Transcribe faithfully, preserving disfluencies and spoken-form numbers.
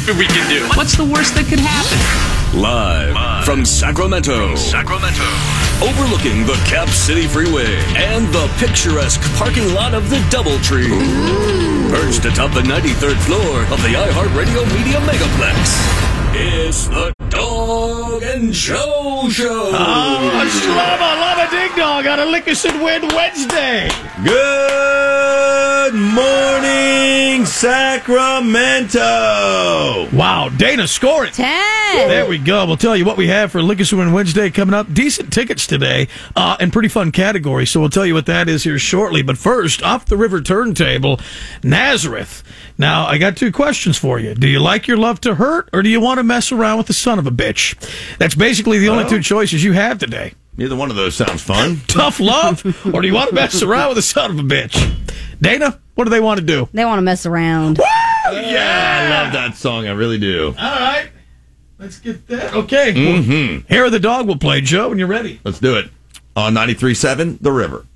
we can do. What's the worst that could happen? Live, Live from Sacramento. From Sacramento. Overlooking the Cap City Freeway and the picturesque parking lot of the Doubletree. Ooh. Perched atop the ninety-third floor of the iHeartRadio Media Megaplex. It's the Dog and Joe Show. Oh, slubba, lubba, ding dong on a Lickerson Win Wednesday. Good morning, Sacramento. Wow, Dana scoring. Ten. There we go. We'll tell you what we have for Lickerson Win Wednesday coming up. Decent tickets today uh, and pretty fun categories, so we'll tell you what that is here shortly. But first, off the river turntable, Nazareth. Now, I got two questions for you. Do you like your love to hurt, or do you want to mess around with the son of a bitch? That's basically the only Oh. two choices you have today. Neither one of those sounds fun. Tough love, or do you want to mess around with the son of a bitch? Dana, what do they want to do? They want to mess around. Woo! Yeah, I love that song. I really do. All right. Let's get that. Okay. Mm-hmm. Hair of the Dog will play. Joe, when you're ready. Let's do it. On ninety-three point seven, The River.